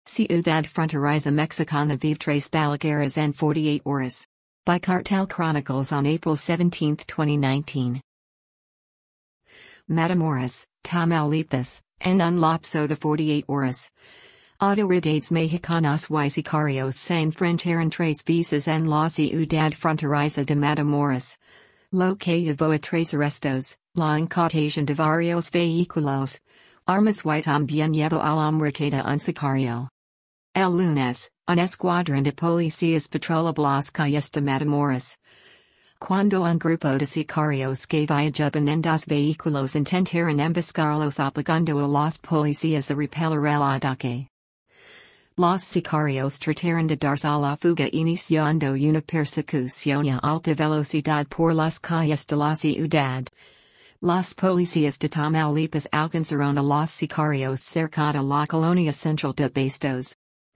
Ciudad Fronteriza Mexicana Vive Tres Balagueras and 48 Horas. By Cartel Chronicles on April 17, 2019. Matamoros, Tamaulipas, en un lapso de 48 horas. Autoridades mexicanas y sicarios se enfrentaron tres veces en la ciudad fronteriza de Matamoros. Lo que llevó a tres arrestos, la incautación de varios vehículos. Armas y también llevó a la muerte de un sicario. El lunes, un escuadrón de policías patrullaba las calles de Matamoros. Cuando un grupo de sicarios que viajaban en dos vehículos intentaron emboscarlos obligando a los policías a repeler el ataque. Los sicarios trataron de darse a la fuga iniciando una persecución a alta velocidad por las calles de la ciudad. Los policías de Tamaulipas alcanzaron a los sicarios cerca de la colonia central de Bastos.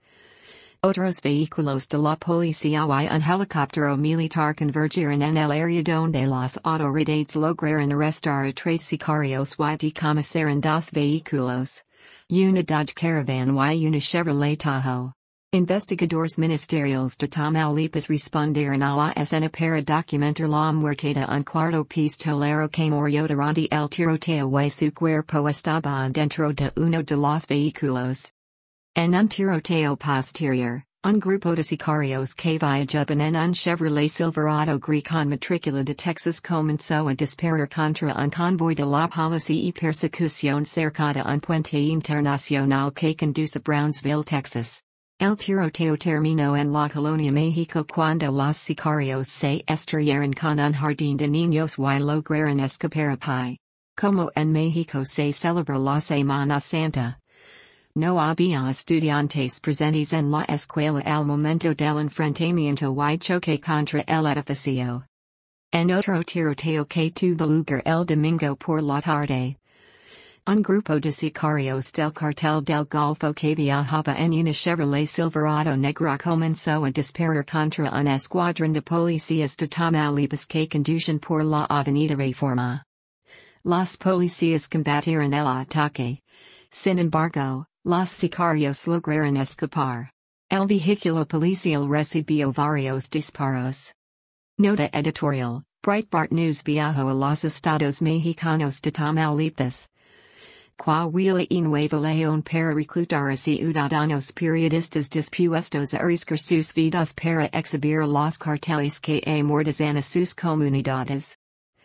Otros vehículos de la policía y un helicóptero militar convergieron en el área donde las autoridades lograron arrestar a tres sicarios y decomisaron dos vehículos. Una Dodge Caravan y una Chevrolet Tahoe. Investigadores ministeriales de Tamaulipas respondieron a la escena para documentar la muerte de un cuarto pistolero que murió durante el tiroteo y su cuerpo estaba dentro de uno de los vehículos. En un tiroteo posterior, un grupo de sicarios que viajaban en un Chevrolet Silverado gris con matrícula de Texas comenzó a disparar contra un convoy de la policía y persecución cerca de un puente internacional que conduce a Brownsville, Texas. El tiroteo terminó en la colonia México cuando los sicarios se estrellaron con un jardín de niños y lograron escapar a pie. Como en México se celebra la Semana Santa. No había estudiantes presentes en la escuela al momento del enfrentamiento y choque contra el edificio. En otro tiroteo que tuvo lugar el domingo por la tarde. Un grupo de sicarios del cartel del Golfo que viajaba en una Chevrolet Silverado negra comenzó a disparar contra un escuadrón de policías de Tamaulipas que conducen por la avenida Reforma. Los policías combatieron el ataque. Sin embargo, los sicarios lograron escapar. El vehículo policial recibió varios disparos. Nota editorial: Breitbart News viajó a los estados mexicanos de Tamaulipas. Coahuila y Nuevo León para reclutar a ciudadanos periodistas dispuestos a arriesgar sus vidas para exhibir a los carteles que amordazan a sus comunidades.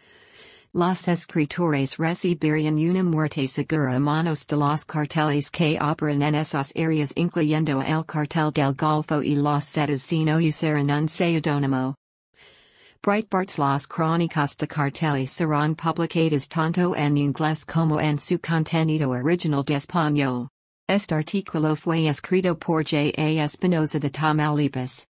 Los escritores recibirían una muerte segura a manos de los carteles que operan en esas áreas incluyendo el cartel del Golfo y los Zetas si no usaran un seudónimo. Breitbart's Las crónicas de carteles serán publicadas tanto en inglés como en su contenido original de español. Este artículo fue escrito por J. A. Espinosa de Tamaulipas.